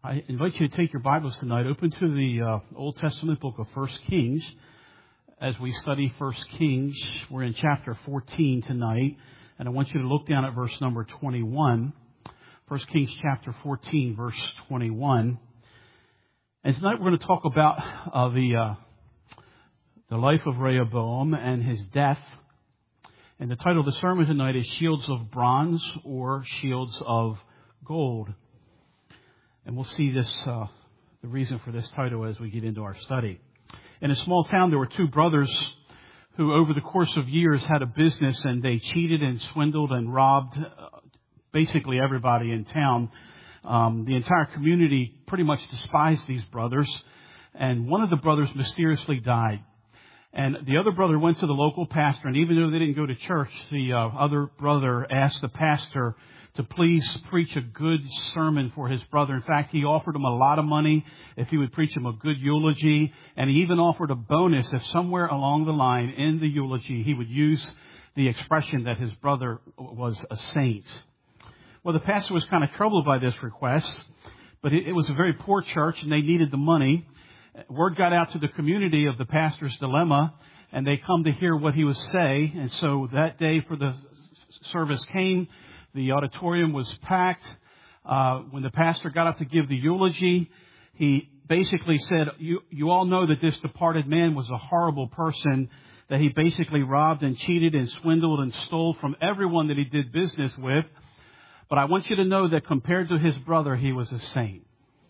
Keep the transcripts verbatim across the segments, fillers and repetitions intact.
I invite you to take your Bibles tonight, open to the uh, Old Testament book of First Kings. As we study First Kings, we're in chapter fourteen tonight, and I want you to look down at verse number twenty-one. First Kings chapter fourteen, verse twenty-one. And tonight we're going to talk about uh, the uh, the life of Rehoboam and his death. And the title of the sermon tonight is Shields of Bronze or Shields of Gold. And we'll see this, uh, the reason for this title as we get into our study. In a small town, there were two brothers who over the course of years had a business, and they cheated and swindled and robbed uh, basically everybody in town. Um, the entire community pretty much despised these brothers, and one of the brothers mysteriously died. And the other brother went to the local pastor, and even though they didn't go to church, the uh, other brother asked the pastor to please preach a good sermon for his brother. In fact, he offered him a lot of money if he would preach him a good eulogy, and he even offered a bonus if somewhere along the line in the eulogy he would use the expression that his brother was a saint. Well, the pastor was kind of troubled by this request, but it, it was a very poor church, and they needed the money. Word got out to the community of the pastor's dilemma, and they come to hear what he would say. And so that day for the service came, the auditorium was packed. Uh, when the pastor got up to give the eulogy, he basically said, you, you all know that this departed man was a horrible person, that he basically robbed and cheated and swindled and stole from everyone that he did business with. But I want you to know that compared to his brother, he was a saint.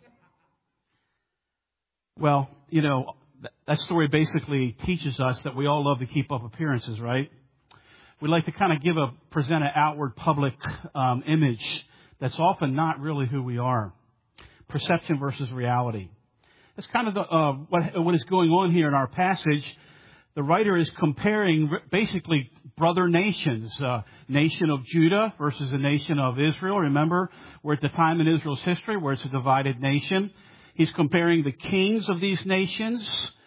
Well, you know, that story basically teaches us that we all love to keep up appearances, right? We like to kind of give a, present an outward public um, image that's often not really who we are. Perception versus reality. That's kind of the, uh, what, what is going on here in our passage. The writer is comparing basically brother nations, uh, nation of Judah versus the nation of Israel. Remember, we're at the time in Israel's history where it's a divided nation. He's comparing the kings of these nations.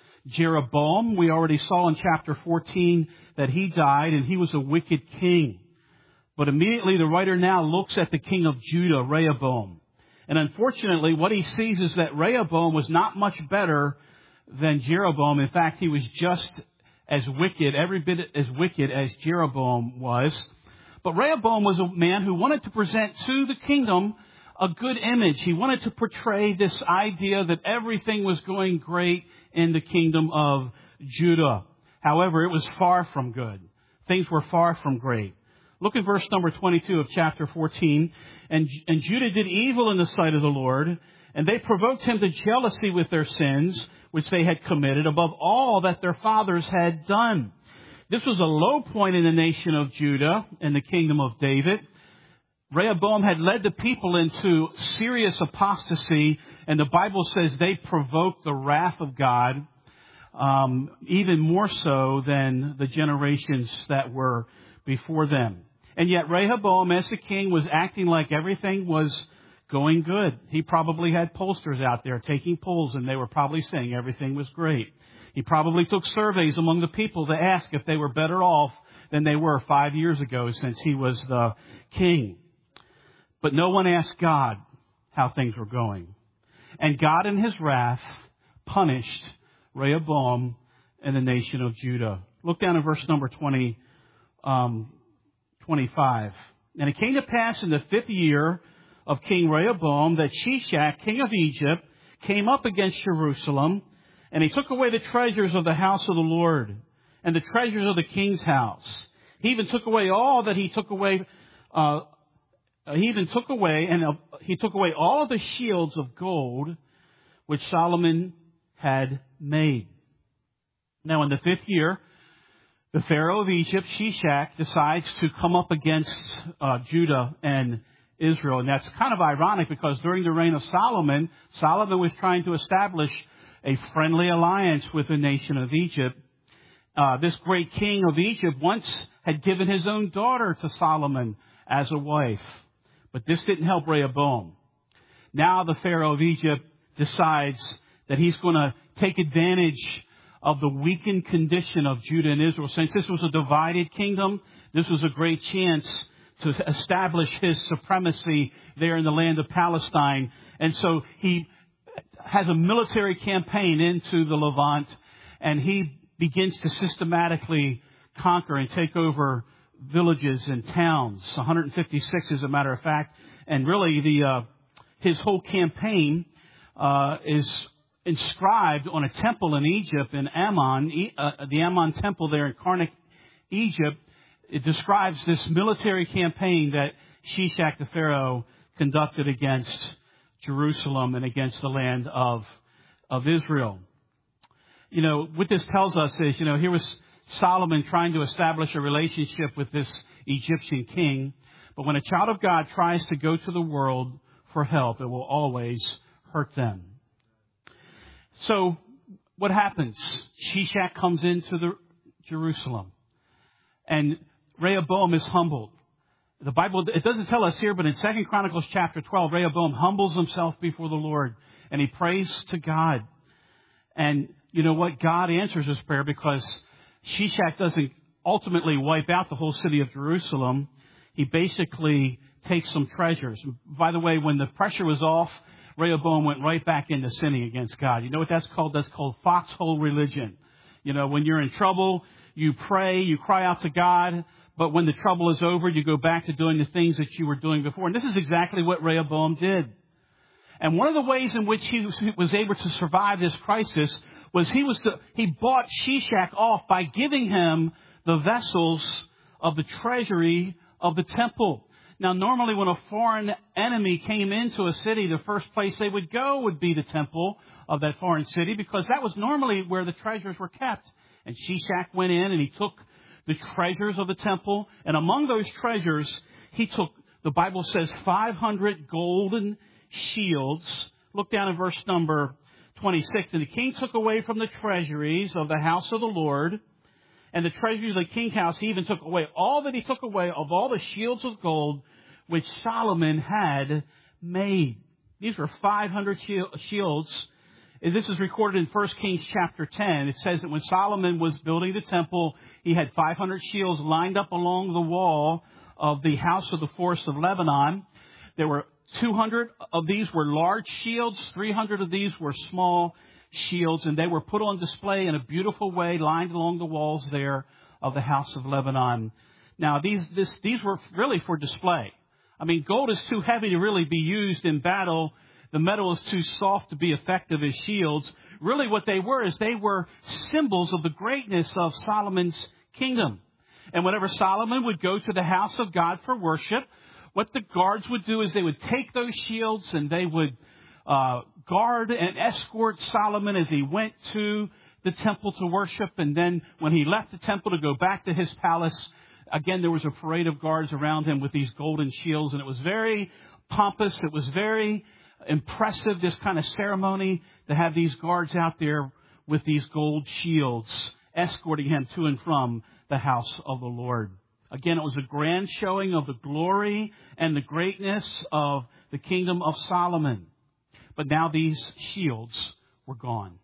Jeroboam, we already saw in chapter fourteen that he died, and he was a wicked king. But immediately the writer now looks at the king of Judah, Rehoboam. And unfortunately, what he sees is that Rehoboam was not much better than Jeroboam. In fact, he was just as wicked, every bit as wicked as Jeroboam was. But Rehoboam was a man who wanted to present to the kingdom a good image. He wanted to portray this idea that everything was going great in the kingdom of Judah. However, it was far from good. Things were far from great. Look at verse number twenty-two of chapter fourteen. And, and Judah did evil in the sight of the Lord, and they provoked him to jealousy with their sins, which they had committed above all that their fathers had done. This was a low point in the nation of Judah and the kingdom of David. Rehoboam had led the people into serious apostasy, and the Bible says they provoked the wrath of God, um, even more so than the generations that were before them. And yet Rehoboam, as the king, was acting like everything was going good. He probably had pollsters out there taking polls, and they were probably saying everything was great. He probably took surveys among the people to ask if they were better off than they were five years ago since he was the king. But no one asked God how things were going. And God in his wrath punished Rehoboam and the nation of Judah. Look down at verse number twenty, um, twenty-five. And it came to pass in the fifth year of King Rehoboam that Shishak, king of Egypt, came up against Jerusalem, and he took away the treasures of the house of the Lord and the treasures of the king's house. He even took away all that he took away uh He even took away, and uh, he took away all of the shields of gold which Solomon had made. Now, in the fifth year, the Pharaoh of Egypt, Shishak, decides to come up against uh, Judah and Israel. And that's kind of ironic because during the reign of Solomon, Solomon was trying to establish a friendly alliance with the nation of Egypt. Uh, this great king of Egypt once had given his own daughter to Solomon as a wife. But this didn't help Rehoboam. Now the Pharaoh of Egypt decides that he's going to take advantage of the weakened condition of Judah and Israel. Since this was a divided kingdom, this was a great chance to establish his supremacy there in the land of Palestine. And so he has a military campaign into the Levant, and he begins to systematically conquer and take over villages and towns, one hundred fifty-six as a matter of fact. And really the uh, his whole campaign uh, is inscribed on a temple in Egypt, in Ammon, uh, the Ammon temple there in Karnak, Egypt. It describes this military campaign that Shishak the Pharaoh conducted against Jerusalem and against the land of of Israel. You know, what this tells us is, you know, here was Solomon trying to establish a relationship with this Egyptian king. But when a child of God tries to go to the world for help, it will always hurt them. So what happens? Shishak comes into the Jerusalem, and Rehoboam is humbled. The Bible, it doesn't tell us here, but in Second Chronicles chapter twelve, Rehoboam humbles himself before the Lord, and he prays to God. And you know what? God answers his prayer, because Shishak doesn't ultimately wipe out the whole city of Jerusalem. He basically takes some treasures. By the way, when the pressure was off, Rehoboam went right back into sinning against God. You know what that's called? That's called foxhole religion. You know, when you're in trouble, you pray, you cry out to God, but when the trouble is over, you go back to doing the things that you were doing before. And this is exactly what Rehoboam did. And one of the ways in which he was able to survive this crisis was he was the, he bought Shishak off by giving him the vessels of the treasury of the temple. Now, normally when a foreign enemy came into a city, the first place they would go would be the temple of that foreign city, because that was normally where the treasures were kept. And Shishak went in and he took the treasures of the temple. And among those treasures, he took, the Bible says, five hundred golden shields. Look down at verse number twenty-six. And the king took away from the treasuries of the house of the Lord and the treasuries of the king's house. He even took away all that he took away of all the shields of gold which Solomon had made. These were five hundred shields. And this is recorded in First Kings chapter ten. It says that when Solomon was building the temple, he had five hundred shields lined up along the wall of the house of the forest of Lebanon. There were two hundred of these were large shields. three hundred of these were small shields. And they were put on display in a beautiful way, lined along the walls there of the house of Lebanon. Now, these, this, these were really for display. I mean, gold is too heavy to really be used in battle. The metal is too soft to be effective as shields. Really what they were is they were symbols of the greatness of Solomon's kingdom. And whenever Solomon would go to the house of God for worship, what the guards would do is they would take those shields and they would uh, guard and escort Solomon as he went to the temple to worship. And then when he left the temple to go back to his palace, again, there was a parade of guards around him with these golden shields. And it was very pompous. It was very impressive, this kind of ceremony, to have these guards out there with these gold shields escorting him to and from the house of the Lord. Again, it was a grand showing of the glory and the greatness of the kingdom of Solomon. But now these shields were gone.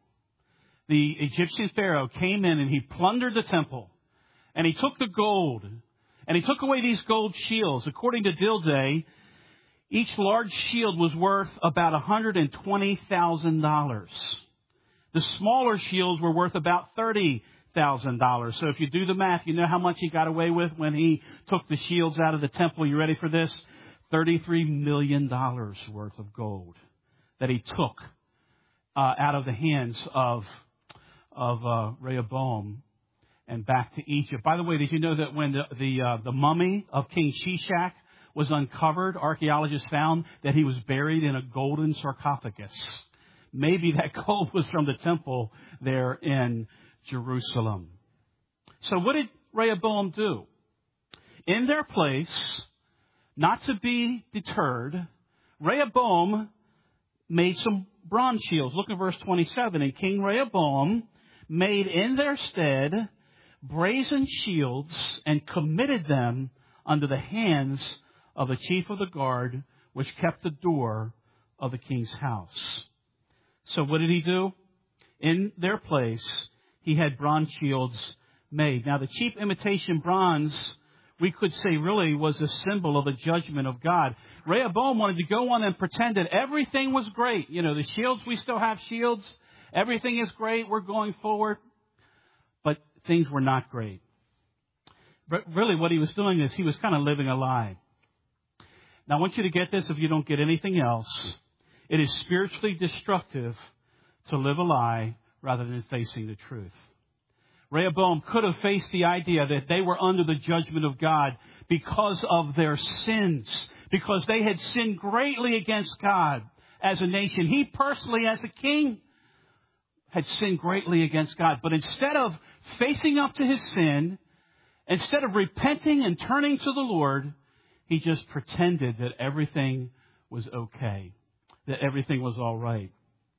The Egyptian Pharaoh came in and he plundered the temple. And he took the gold. And he took away these gold shields. According to Dilday, each large shield was worth about one hundred twenty thousand dollars. The smaller shields were worth about thirty thousand dollars. So if you do the math, you know how much he got away with when he took the shields out of the temple. You ready for this? thirty-three million dollars worth of gold that he took uh, out of the hands of, of uh, Rehoboam and back to Egypt. By the way, did you know that when the, the, uh, the mummy of King Shishak was uncovered, archaeologists found that he was buried in a golden sarcophagus? Maybe that gold was from the temple there in Jerusalem. So what did Rehoboam do? In their place, not to be deterred, Rehoboam made some bronze shields. Look at verse twenty-seven. And King Rehoboam made in their stead brazen shields and committed them under the hands of the chief of the guard, which kept the door of the king's house. So what did he do? In their place, he had bronze shields made. Now, the cheap imitation bronze we could say really was a symbol of the judgment of God. Rehoboam wanted to go on and pretend that everything was great. You know, the shields, we still have shields. Everything is great. We're going forward. But things were not great. But really what he was doing is he was kind of living a lie. Now I want you to get this if you don't get anything else. It is spiritually destructive to live a lie rather than facing the truth. Rehoboam could have faced the idea that they were under the judgment of God because of their sins, because they had sinned greatly against God as a nation. He personally, as a king, had sinned greatly against God. But instead of facing up to his sin, instead of repenting and turning to the Lord, he just pretended that everything was okay, that everything was all right.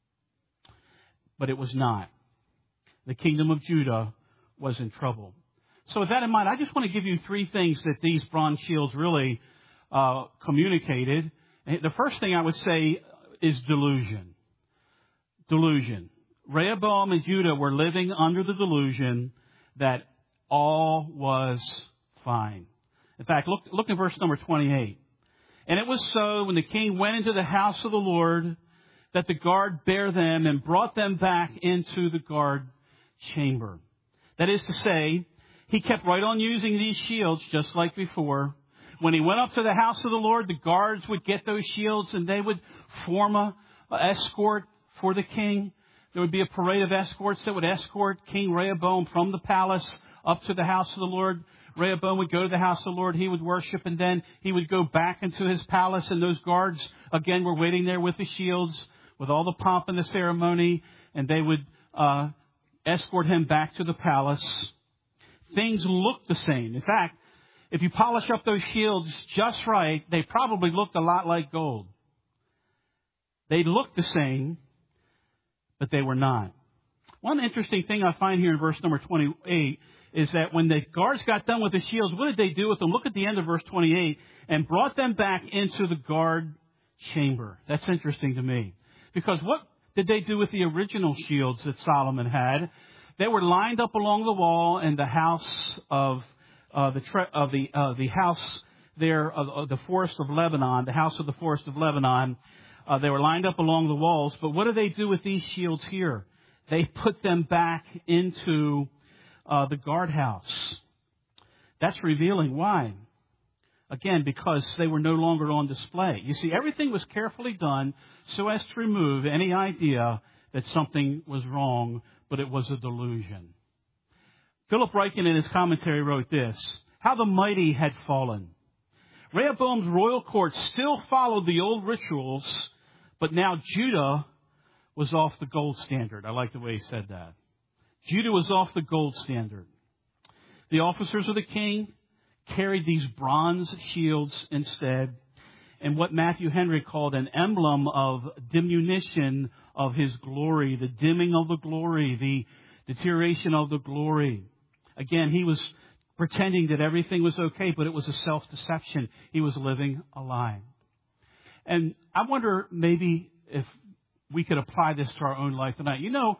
But it was not. The kingdom of Judah was in trouble. So with that in mind, I just want to give you three things that these bronze shields really uh, communicated. The first thing I would say is delusion. Delusion. Rehoboam and Judah were living under the delusion that all was fine. In fact, look, look at verse number twenty-eight. And it was so when the king went into the house of the Lord that the guard bare them and brought them back into the guard chamber. That is to say, he kept right on using these shields just like before. When he went up to the house of the Lord, the guards would get those shields and they would form a, a escort for the king. There would be a parade of escorts that would escort King Rehoboam from the palace up to the house of the Lord. Rehoboam would go to the house of the Lord. He would worship, and then he would go back into his palace. And those guards, again, were waiting there with the shields, with all the pomp and the ceremony. And they would uh, escort him back to the palace. Things looked the same. In fact, if you polish up those shields just right, they probably looked a lot like gold. They looked the same, but they were not. One interesting thing I find here in verse number twenty-eight is that when the guards got done with the shields, what did they do with them? Look at the end of verse twenty-eight. And brought them back into the guard chamber. That's interesting to me. Because what did they do with the original shields that Solomon had? They were lined up along the wall in the house of uh, the tre- of the uh, the house there of, of the forest of Lebanon, the house of the forest of Lebanon. Uh, they were lined up along the walls. But what do they do with these shields here? They put them back into uh, the guardhouse. That's revealing. Why? Again, because they were no longer on display. You see, everything was carefully done so as to remove any idea that something was wrong, but it was a delusion. Philip Ryken in his commentary wrote this: how the mighty had fallen. Rehoboam's royal court still followed the old rituals, but now Judah was off the gold standard. I like the way he said that. Judah was off the gold standard. The officers of the king carried these bronze shields instead, and what Matthew Henry called an emblem of diminution of his glory, the dimming of the glory, the deterioration of the glory. Again, he was pretending that everything was okay, but it was a self-deception. He was living a lie. And I wonder maybe if we could apply this to our own life tonight. You know,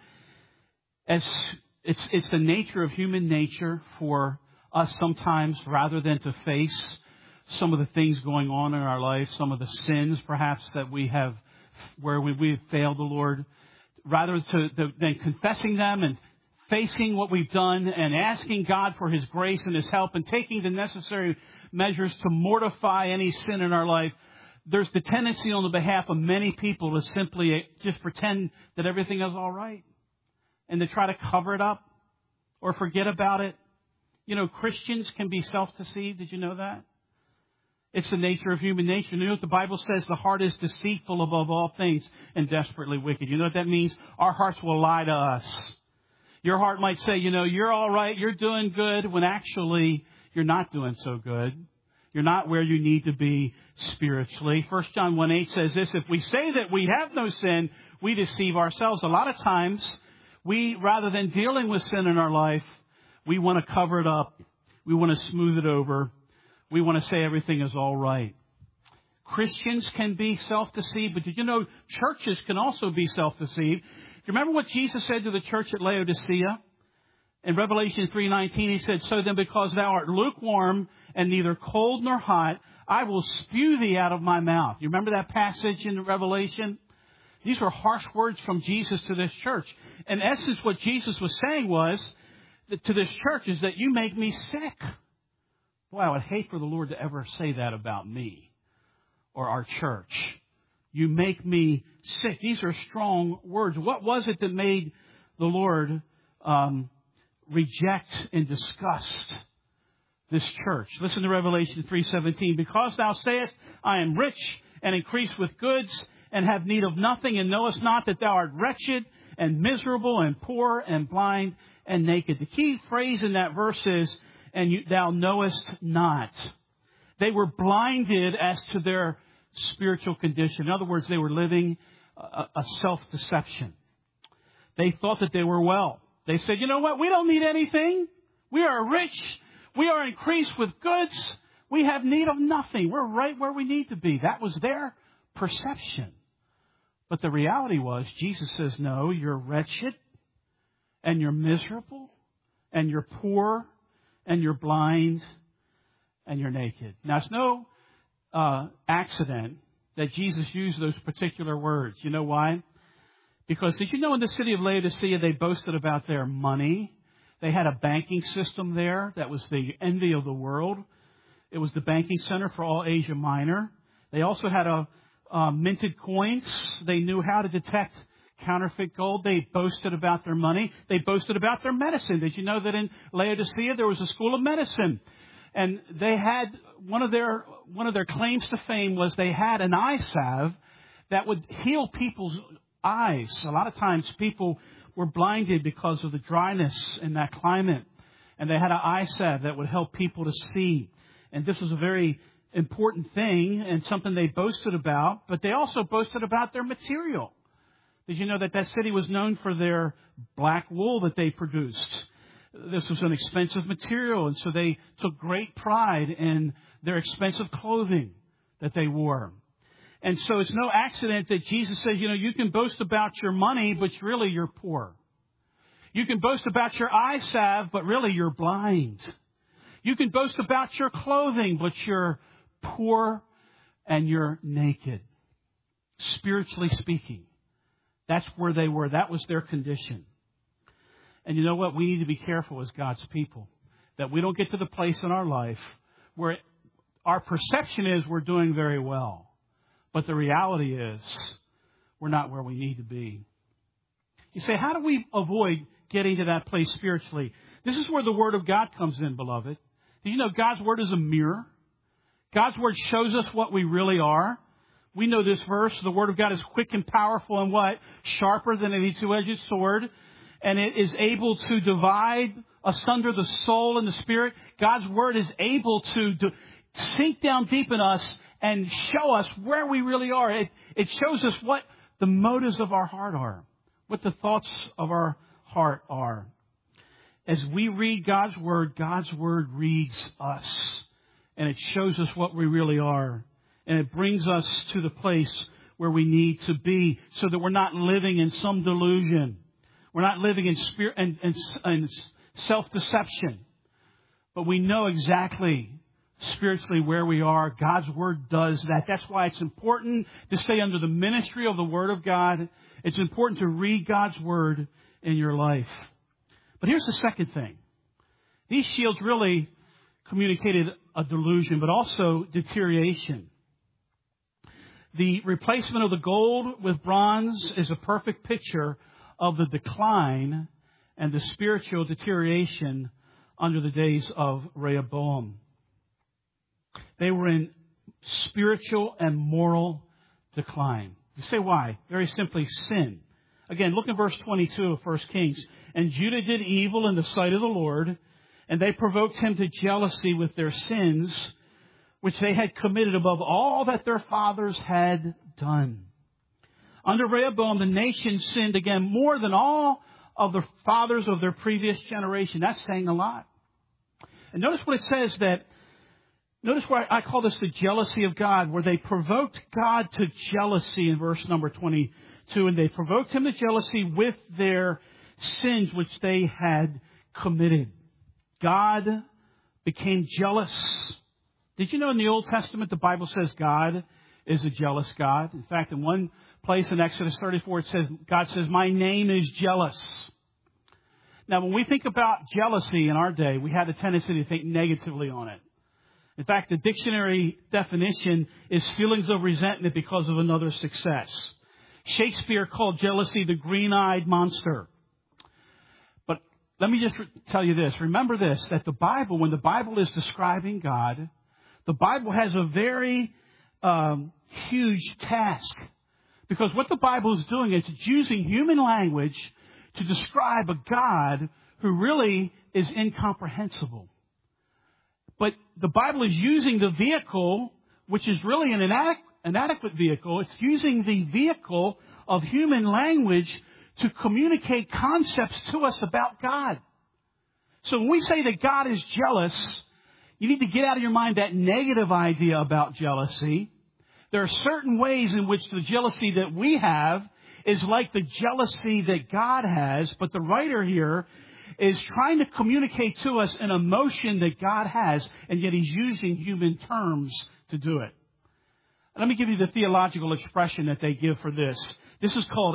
as it's it's the nature of human nature for us sometimes, rather than to face some of the things going on in our life, some of the sins perhaps that we have, where we, we have failed the Lord, rather to, to, than confessing them and facing what we've done and asking God for His grace and His help and taking the necessary measures to mortify any sin in our life, there's the tendency on the behalf of many people to simply just pretend that everything is all right and to try to cover it up or forget about it. You know, Christians can be self-deceived. Did you know that? It's the nature of human nature. You know what the Bible says? The heart is deceitful above all things and desperately wicked. You know what that means? Our hearts will lie to us. Your heart might say, you know, you're all right, you're doing good, when actually you're not doing so good. You're not where you need to be spiritually. First John one eight says this: if we say that we have no sin, we deceive ourselves. A lot of times, we, rather than dealing with sin in our life, we want to cover it up. We want to smooth it over. We want to say everything is all right. Christians can be self-deceived, but did you know churches can also be self-deceived? Do you remember what Jesus said to the church at Laodicea? In Revelation three nineteen, he said, so then because thou art lukewarm and neither cold nor hot, I will spew thee out of my mouth. You remember that passage in Revelation? These were harsh words from Jesus to this church. In essence, what Jesus was saying was that to this church is that you make me sick. Boy, I would hate for the Lord to ever say that about me or our church. You make me sick. These are strong words. What was it that made the Lord um, reject and disgust this church? Listen to Revelation three seventeen. Because thou sayest, I am rich and increase with goods and have need of nothing, and knowest not that thou art wretched and miserable and poor and blind and naked. The key phrase in that verse is, and you, thou knowest not. They were blinded as to their spiritual condition. In other words, they were living a, a self-deception. They thought that they were well. They said, you know what? We don't need anything. We are rich. We are increased with goods. We have need of nothing. We're right where we need to be. That was their perception. But the reality was, Jesus says, no, you're wretched and you're miserable and you're poor and you're blind and you're naked. Now, it's no uh, accident that Jesus used those particular words. You know why? Because did you know in the city of Laodicea, they boasted about their money? They had a banking system there that was the envy of the world. It was the banking center for all Asia Minor. They also had a Uh, minted coins. They knew how to detect counterfeit gold. They boasted about their money. They boasted about their medicine. Did you know that in Laodicea there was a school of medicine? And they had one of their one of their claims to fame was they had an eye salve that would heal people's eyes. A lot of times people were blinded because of the dryness in that climate, and they had an eye salve that would help people to see. And this was a very important thing and something they boasted about, but they also boasted about their material. Did you know that that city was known for their black wool that they produced? This was an expensive material, and so they took great pride in their expensive clothing that they wore. And so it's no accident that Jesus says, you know, you can boast about your money, but really you're poor. You can boast about your eye salve, but really you're blind. You can boast about your clothing, but you're poor and you're naked. Spiritually speaking, that's where they were. That was their condition. And you know what? We need to be careful as God's people that we don't get to the place in our life where our perception is we're doing very well. But the reality is we're not where we need to be. You say, how do we avoid getting to that place spiritually? This is where the Word of God comes in, beloved. Do you know God's Word is a mirror? God's Word shows us what we really are. We know this verse. The Word of God is quick and powerful and what? Sharper than any two-edged sword. And it is able to divide asunder the soul and the spirit. God's Word is able to, to sink down deep in us and show us where we really are. It, it shows us what the motives of our heart are, what the thoughts of our heart are. As we read God's Word, God's Word reads us. And it shows us what we really are. And it brings us to the place where we need to be so that we're not living in some delusion. We're not living in spirit and, and, and self-deception. But we know exactly spiritually where we are. God's Word does that. That's why it's important to stay under the ministry of the Word of God. It's important to read God's Word in your life. But here's the second thing. These shields really communicated a delusion, but also deterioration. The replacement of the gold with bronze is a perfect picture of the decline and the spiritual deterioration under the days of Rehoboam. They were in spiritual and moral decline. You say why? Very simply, sin. Again, look at verse twenty-two of First Kings. And Judah did evil in the sight of the Lord, and they provoked him to jealousy with their sins, which they had committed above all that their fathers had done. Under Rehoboam, the nation sinned again more than all of the fathers of their previous generation. That's saying a lot. And notice what it says that, notice why I call this the jealousy of God, where they provoked God to jealousy in verse number twenty-two. And they provoked him to jealousy with their sins, which they had committed. God became jealous. Did you know in the Old Testament the Bible says God is a jealous God? In fact, in one place in Exodus thirty-four it says, God says, my name is jealous. Now, when we think about jealousy in our day, we have a tendency to think negatively on it. In fact, the dictionary definition is feelings of resentment because of another's success. Shakespeare called jealousy the green-eyed monster. But let me just tell you this. Remember this, that the Bible, when the Bible is describing God, the Bible has a very um, huge task. Because what the Bible is doing is it's using human language to describe a God who really is incomprehensible. But the Bible is using the vehicle, which is really an inadequ- inadequate vehicle. It's using the vehicle of human language to communicate concepts to us about God. So when we say that God is jealous, you need to get out of your mind that negative idea about jealousy. There are certain ways in which the jealousy that we have is like the jealousy that God has, but the writer here is trying to communicate to us an emotion that God has, and yet he's using human terms to do it. Let me give you the theological expression that they give for this. This is called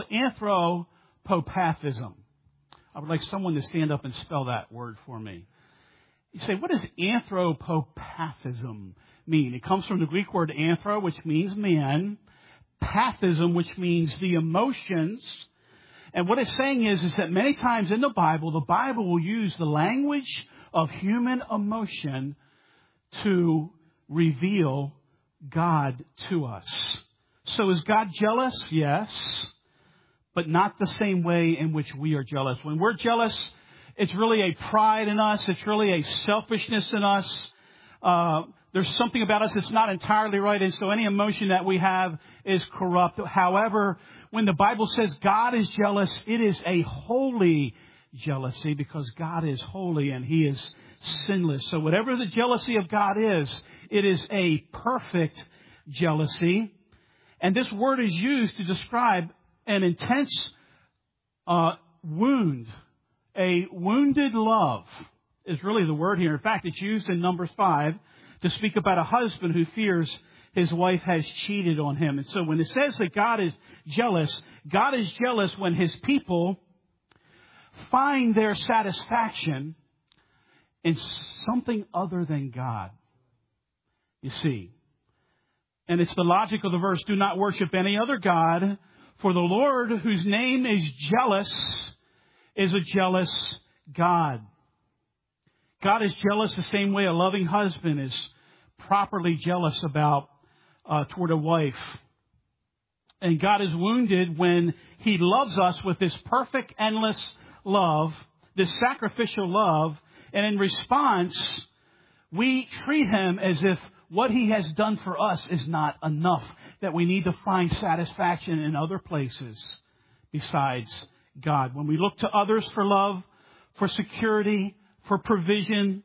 anthropopathism. I would like someone to stand up and spell that word for me. You say, what does anthropopathism mean? It comes from the Greek word anthro, which means man. Pathism, which means the emotions. And what it's saying is, is that many times in the Bible, the Bible will use the language of human emotion to reveal God to us. So is God jealous? Yes. But not the same way in which we are jealous. When we're jealous, it's really a pride in us. It's really a selfishness in us. Uh, There's something about us that's not entirely right, and so any emotion that we have is corrupt. However, when the Bible says God is jealous, it is a holy jealousy because God is holy and He is sinless. So whatever the jealousy of God is, it is a perfect jealousy. And this word is used to describe an intense uh, wound, a wounded love is really the word here. In fact, it's used in Numbers five. To speak about a husband who fears his wife has cheated on him. And so when it says that God is jealous, God is jealous when His people find their satisfaction in something other than God. You see. And it's the logic of the verse, do not worship any other God, for the Lord, whose name is jealous, is a jealous God. God is jealous the same way a loving husband is properly jealous about uh, toward a wife. And God is wounded when He loves us with this perfect, endless love, this sacrificial love, and in response, we treat Him as if what He has done for us is not enough, that we need to find satisfaction in other places besides God. When we look to others for love, for security, for provision,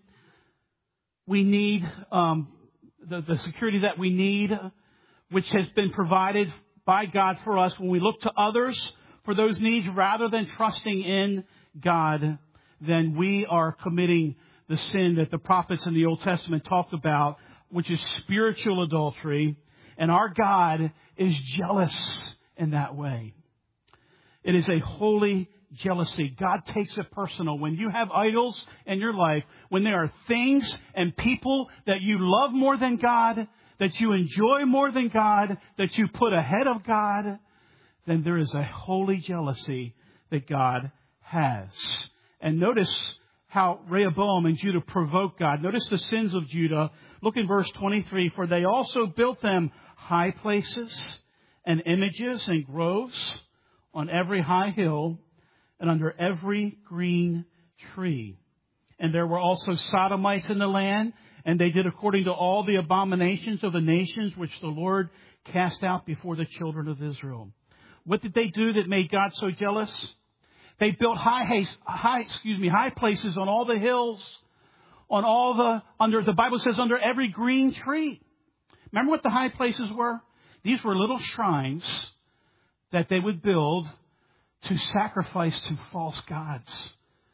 we need um, the, the security that we need, which has been provided by God for us. When we look to others for those needs rather than trusting in God, then we are committing the sin that the prophets in the Old Testament talked about, which is spiritual adultery. And our God is jealous in that way. It is a holy jealousy. God takes it personal. When you have idols in your life, when there are things and people that you love more than God, that you enjoy more than God, that you put ahead of God, then there is a holy jealousy that God has. And notice how Rehoboam and Judah provoke God. Notice the sins of Judah. Look in verse twenty-three. For they also built them high places and images and groves on every high hill and under every green tree. And there were also sodomites in the land, and they did according to all the abominations of the nations which the Lord cast out before the children of Israel. What did they do that made God so jealous? They built high, high, excuse me, high places on all the hills, on all the, under, the Bible says under every green tree. Remember what the high places were? These were little shrines that they would build to sacrifice to false gods.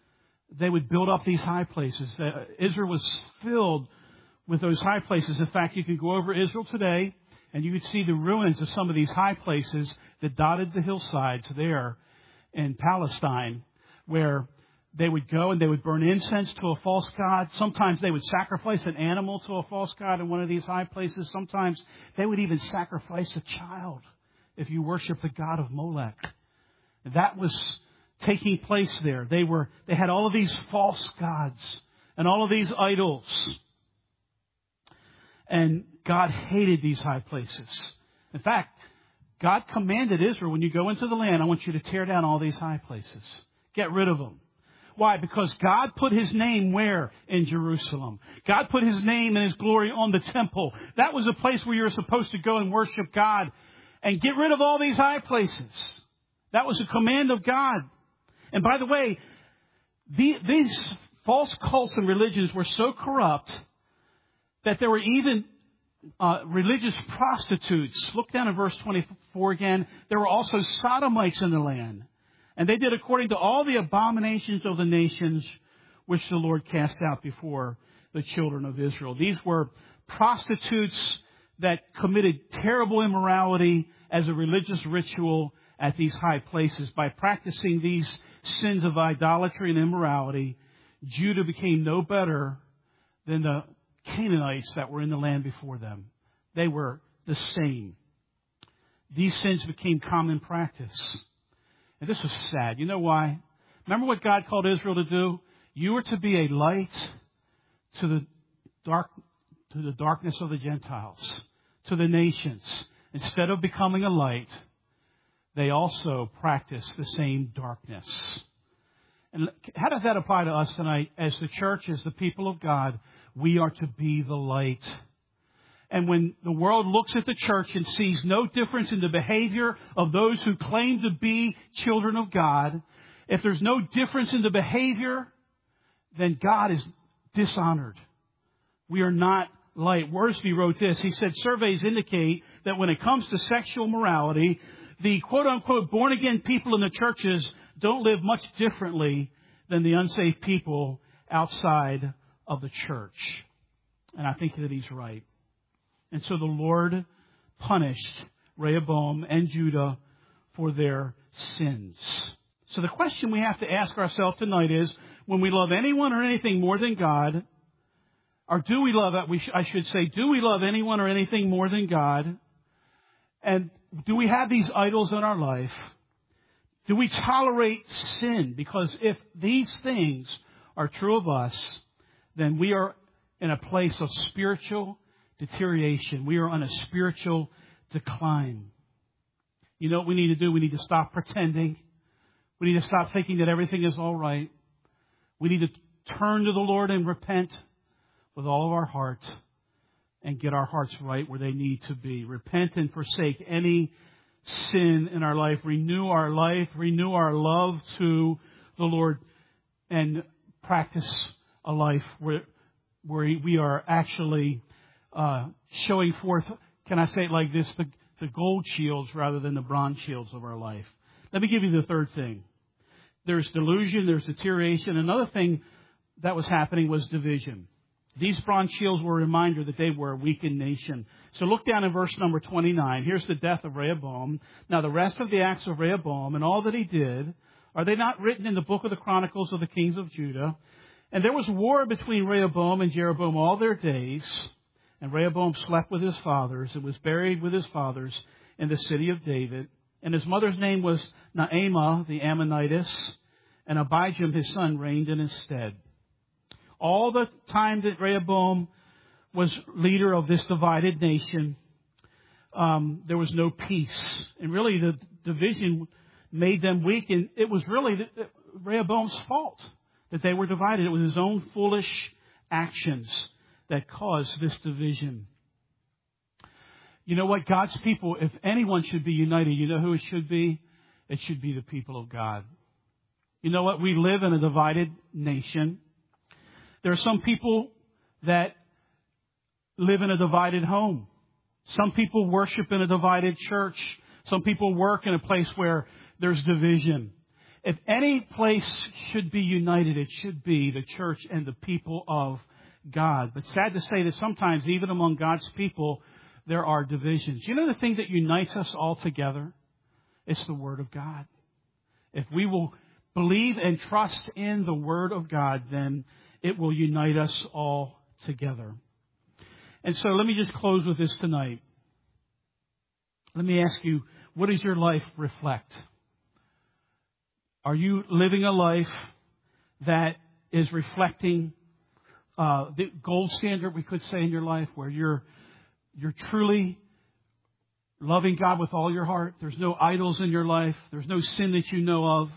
they would build up these high places. Uh, Israel was filled with those high places. In fact, you could go over Israel today and you could see the ruins of some of these high places that dotted the hillsides there in Palestine, where they would go and they would burn incense to a false god. Sometimes they would sacrifice an animal to a false god in one of these high places. Sometimes they would even sacrifice a child if you worship the god of Molech. That was taking place there. They were, they had all of these false gods and all of these idols. And God hated these high places. In fact, God commanded Israel, when you go into the land, I want you to tear down all these high places. Get rid of them. Why? Because God put His name where? In Jerusalem. God put His name and His glory on the temple. That was a place where you were supposed to go and worship God. And get rid of all these high places. That was a command of God. And by the way, the, these false cults and religions were so corrupt that there were even uh, religious prostitutes. Look down at verse twenty-four again. There were also sodomites in the land. And they did according to all the abominations of the nations which the Lord cast out before the children of Israel. These were prostitutes that committed terrible immorality as a religious ritual at these high places. By practicing these sins of idolatry and immorality, Judah became no better than the Canaanites that were in the land before them. They were the same. These sins became common practice. And this was sad. You know why? Remember what God called Israel to do? You were to be a light to the dark, to the darkness of the Gentiles, to the nations. Instead of becoming a light, they also practice the same darkness. And how does that apply to us tonight? As the church, as the people of God, we are to be the light. And when the world looks at the church and sees no difference in the behavior of those who claim to be children of God, if there's no difference in the behavior, then God is dishonored. We are not light. Worsby wrote this. He said, surveys indicate that when it comes to sexual morality, the quote-unquote born-again people in the churches don't live much differently than the unsaved people outside of the church. And I think that he's right. And so the Lord punished Rehoboam and Judah for their sins. So the question we have to ask ourselves tonight is, when we love anyone or anything more than God, or do we love, we sh- I should say, do we love anyone or anything more than God? And do we have these idols in our life? Do we tolerate sin? Because if these things are true of us, then we are in a place of spiritual deterioration. We are on a spiritual decline. You know what we need to do? We need to stop pretending. We need to stop thinking that everything is all right. We need to turn to the Lord and repent with all of our heart and get our hearts right where they need to be. Repent and forsake any sin in our life. Renew our life. Renew our love to the Lord and practice a life where, where we are actually Uh, showing forth, can I say it like this, the, the gold shields rather than the bronze shields of our life. Let me give you the third thing. There's delusion, there's deterioration. Another thing that was happening was division. These bronze shields were a reminder that they were a weakened nation. So look down in verse number twenty-nine. Here's the death of Rehoboam. Now the rest of the acts of Rehoboam and all that he did, are they not written in the book of the Chronicles of the kings of Judah? And there was war between Rehoboam and Jeroboam all their days. And Rehoboam slept with his fathers and was buried with his fathers in the city of David. And his mother's name was Naamah the Ammonitess. And Abijam his son reigned in his stead. All the time that Rehoboam was leader of this divided nation, um, there was no peace. And really the division made them weak. And it was really Rehoboam's fault that they were divided. It was his own foolish actions that caused this division. You know what? God's people, if anyone should be united, you know who it should be? It should be the people of God. You know what? We live in a divided nation. There are some people that live in a divided home. Some people worship in a divided church. Some people work in a place where there's division. If any place should be united, it should be the church and the people of God. But sad to say that sometimes, even among God's people, there are divisions. You know the thing that unites us all together? It's the Word of God. If we will believe and trust in the Word of God, then it will unite us all together. And so let me just close with this tonight. Let me ask you, what does your life reflect? Are you living a life that is reflecting uh, the gold standard, we could say, in your life, where you're you're truly loving God with all your heart? There's no idols in your life. There's no sin that you know of.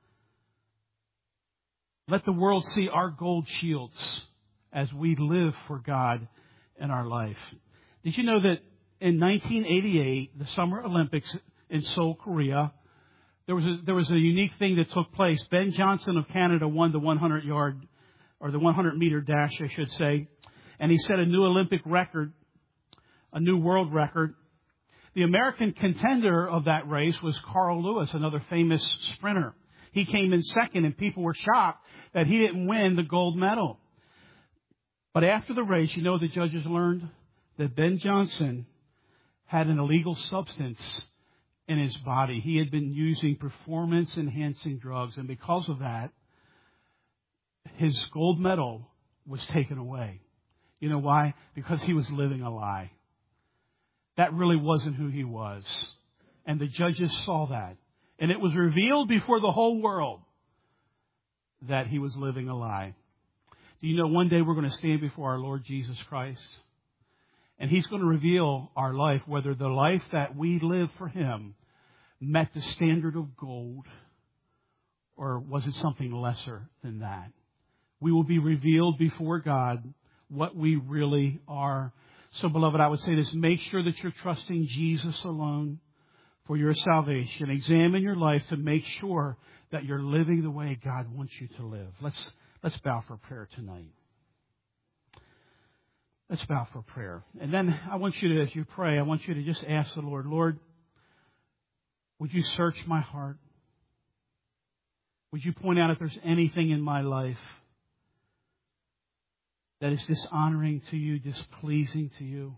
Let the world see our gold shields as we live for God in our life. Did you know that in nineteen eighty-eight, the Summer Olympics in Seoul, Korea, there was a, there was a unique thing that took place. Ben Johnson of Canada won the one hundred yard, or the one hundred meter dash, I should say, and he set a new Olympic record, a new world record. The American contender of that race was Carl Lewis, another famous sprinter. He came in second, and people were shocked that he didn't win the gold medal. But after the race, you know, the judges learned that Ben Johnson had an illegal substance in his body. He had been using performance-enhancing drugs, and because of that, his gold medal was taken away. You know why? Because he was living a lie. That really wasn't who he was. And the judges saw that. And it was revealed before the whole world that he was living a lie. Do you know one day we're going to stand before our Lord Jesus Christ? And He's going to reveal our life, whether the life that we live for Him met the standard of gold, or was it something lesser than that? We will be revealed before God what we really are. So, beloved, I would say this: make sure that you're trusting Jesus alone for your salvation. Examine your life to make sure that you're living the way God wants you to live. Let's let's bow for prayer tonight. Let's bow for prayer. And then I want you to, as you pray, I want you to just ask the Lord, Lord, would you search my heart? Would you point out if there's anything in my life that is dishonoring to you, displeasing to you?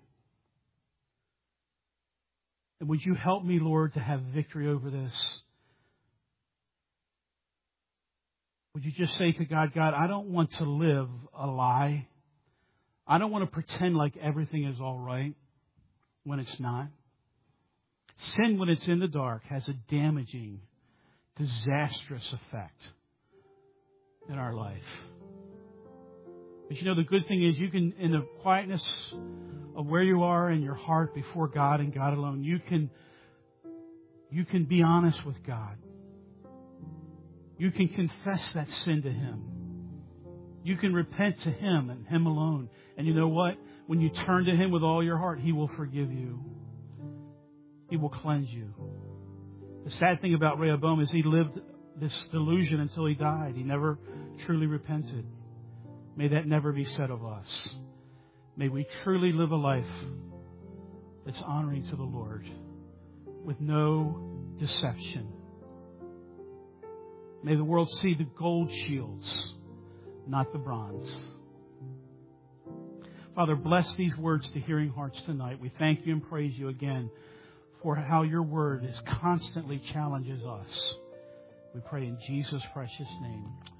And would you help me, Lord, to have victory over this? Would you just say to God, God, I don't want to live a lie. I don't want to pretend like everything is all right when it's not. Sin, when it's in the dark, has a damaging, disastrous effect in our life. But you know, the good thing is you can, in the quietness of where you are in your heart before God and God alone, you can, you can be honest with God. You can confess that sin to Him. You can repent to Him and Him alone. And you know what? When you turn to Him with all your heart, He will forgive you. He will cleanse you. The sad thing about Rehoboam is he lived this delusion until he died. He never truly repented. May that never be said of us. May we truly live a life that's honoring to the Lord with no deception. May the world see the gold shields, not the bronze. Father, bless these words to hearing hearts tonight. We thank you and praise you again for how your word is constantly challenges us. We pray in Jesus' precious name.